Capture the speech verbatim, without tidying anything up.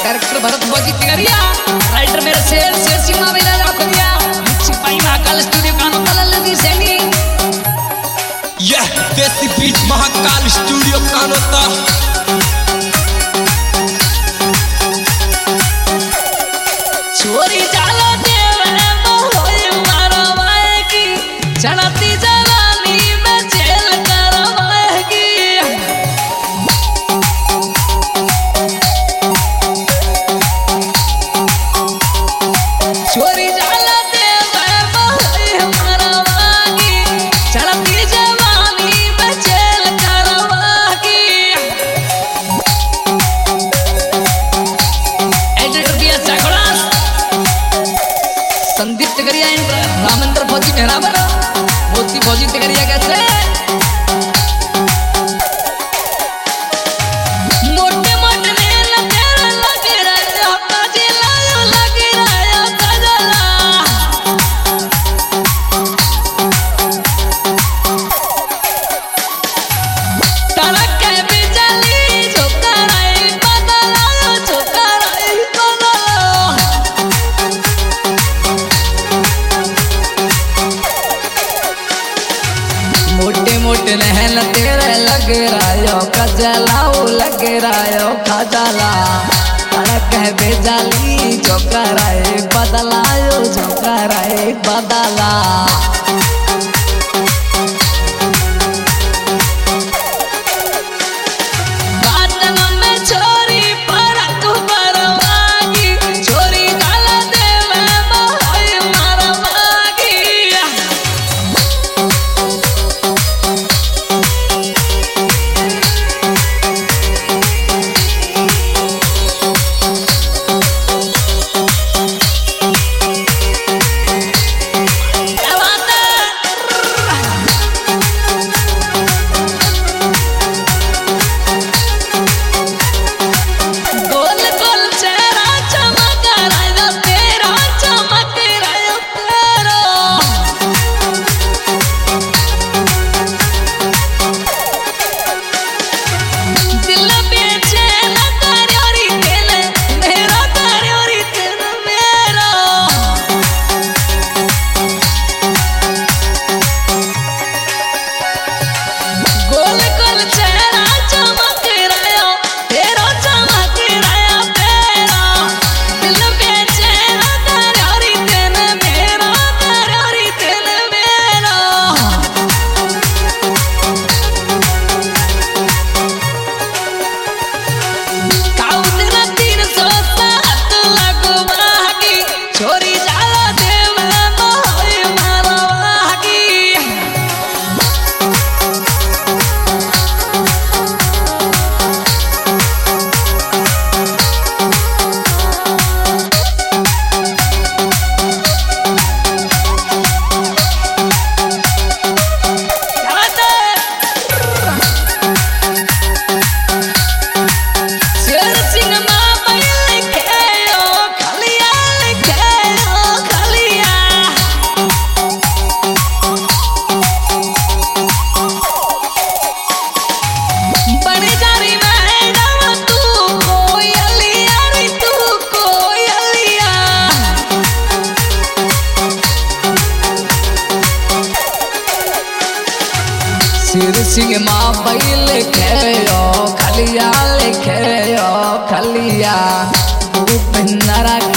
Character भरत भोजी Tigaria, writer मेरे शेर शेर सिंह मेरा जाखिया, सिपाही महाकाल स्टूडियो कानो तलल दी सेनी। यह देसी बीट महाकाल स्टूडियो कानो ता छोरी जाला देव है मोहोय मारवाएगी, चढ़ती जवानी में जेल करवाएगी। छोरी जाला देव है मोहोय मारवाएगी, चढ़ती जवानी में जेल करवाएगी। एडिटर दिया चाखड़ास संदीप तिगरिया, रामेंद्र फौजी मेहराबर, मोती फौजी तिगरिया कैसे मोटे मोटे नेल तेरे लगे रहे काजी लायो लगे रहे काजला। तड़क के बिजली झोंकराई बदलायो झोंकराई बदलायो। मोटे मोटे नहल तेरे लग रायो कजलाओ लग रायो खजला। तड़क है बेजाली जो कराए बदलायो जो कराए बदला। बातन में छोरी परक बरवागी, छोरी जाला देव मोहोय मारवागी। गोल गोल चेहरा चमक रहा तेरा चमक रहा तेरा। दिल बेचैन करयोरी दिल मेरा करयोरी दिल मेरा। गोल गोल चेहरा चमक रहा तेरा चमक रहा तेरा। दिल बेचैन करयोरी दिल मेरा करयोरी दिल मेरा। काउंटर तीन सौ सात लगवागी, छोरी जाला देव मोहोय मारवागी। शेर सिंह मामा लिखे ओ खलिया लिखे ओ खलिया। बड़ी जारी मैडम तू कोयलिया रे तू कोयलिया। शेर सिंह माँ लिखे ओ खलिया लिखे ओ खलिया। भूपेंद्र